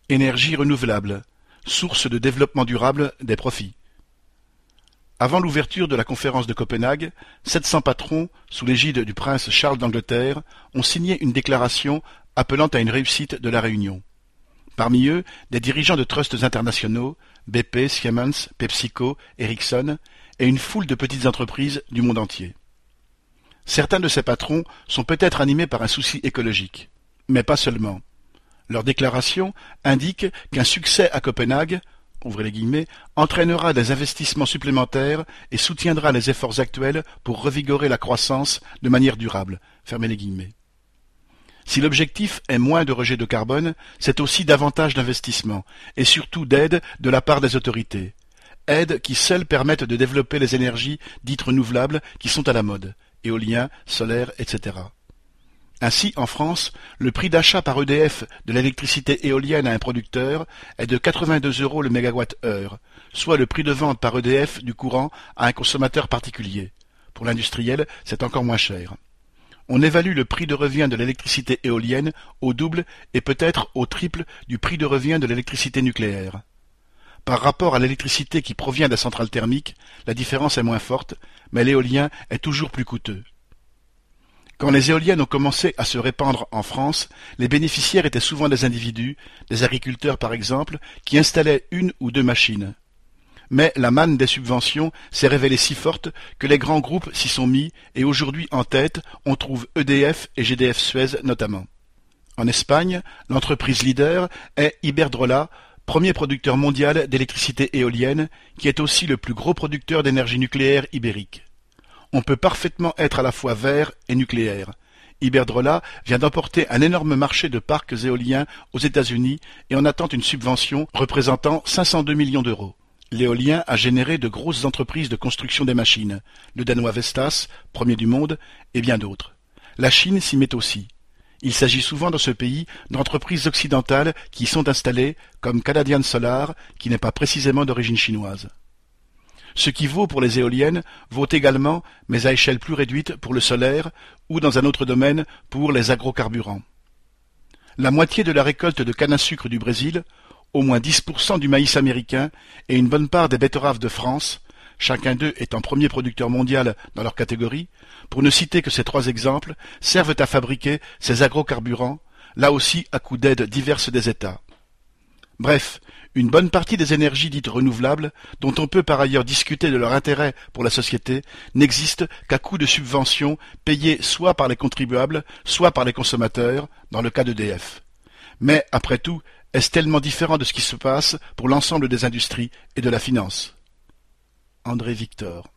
Énergie renouvelable, source de développement durable des profits. Avant l'ouverture de la conférence de Copenhague, 700 patrons, sous l'égide du prince Charles d'Angleterre, ont signé une déclaration appelant à une réussite de la réunion. Parmi eux, des dirigeants de trusts internationaux, BP, Siemens, PepsiCo, Ericsson, et une foule de petites entreprises du monde entier. Certains de ces patrons sont peut-être animés par un souci écologique, mais pas seulement. Leur déclaration indique qu'un succès à Copenhague, ouvrez les guillemets, entraînera des investissements supplémentaires et soutiendra les efforts actuels pour revigorer la croissance de manière durable, fermez les guillemets. Si l'objectif est moins de rejet de carbone, c'est aussi davantage d'investissements, et surtout d'aide de la part des autorités. Aides qui seules permettent de développer les énergies dites renouvelables qui sont à la mode, éolien, solaire, etc. Ainsi, en France, le prix d'achat par EDF de l'électricité éolienne à un producteur est de 82 € le mégawatt-heure, soit le prix de vente par EDF du courant à un consommateur particulier. Pour l'industriel, c'est encore moins cher. On évalue le prix de revient de l'électricité éolienne au double et peut-être au triple du prix de revient de l'électricité nucléaire. Par rapport à l'électricité qui provient des centrales thermiques, la différence est moins forte, mais l'éolien est toujours plus coûteux. Quand les éoliennes ont commencé à se répandre en France, les bénéficiaires étaient souvent des individus, des agriculteurs par exemple, qui installaient une ou deux machines. Mais la manne des subventions s'est révélée si forte que les grands groupes s'y sont mis et aujourd'hui en tête, on trouve EDF et GDF Suez notamment. En Espagne, l'entreprise leader est Iberdrola, premier producteur mondial d'électricité éolienne, qui est aussi le plus gros producteur d'énergie nucléaire ibérique. On peut parfaitement être à la fois vert et nucléaire. Iberdrola vient d'emporter un énorme marché de parcs éoliens aux États-Unis et en attend une subvention représentant 502 millions d'euros. L'éolien a généré de grosses entreprises de construction des machines, le danois Vestas, premier du monde, et bien d'autres. La Chine s'y met aussi. Il s'agit souvent dans ce pays d'entreprises occidentales qui y sont installées, comme Canadian Solar, qui n'est pas précisément d'origine chinoise. Ce qui vaut pour les éoliennes vaut également, mais à échelle plus réduite, pour le solaire, ou dans un autre domaine, pour les agrocarburants. La moitié de la récolte de canne à sucre du Brésil, au moins 10% du maïs américain et une bonne part des betteraves de France, chacun d'eux étant premier producteur mondial dans leur catégorie, pour ne citer que ces trois exemples, servent à fabriquer ces agrocarburants, là aussi à coup d'aides diverses des États. Bref, une bonne partie des énergies dites renouvelables, dont on peut par ailleurs discuter de leur intérêt pour la société, n'existent qu'à coup de subventions payées soit par les contribuables, soit par les consommateurs, dans le cas d'EDF. Mais, après tout, est-ce tellement différent de ce qui se passe pour l'ensemble des industries et de la finance? André Victor.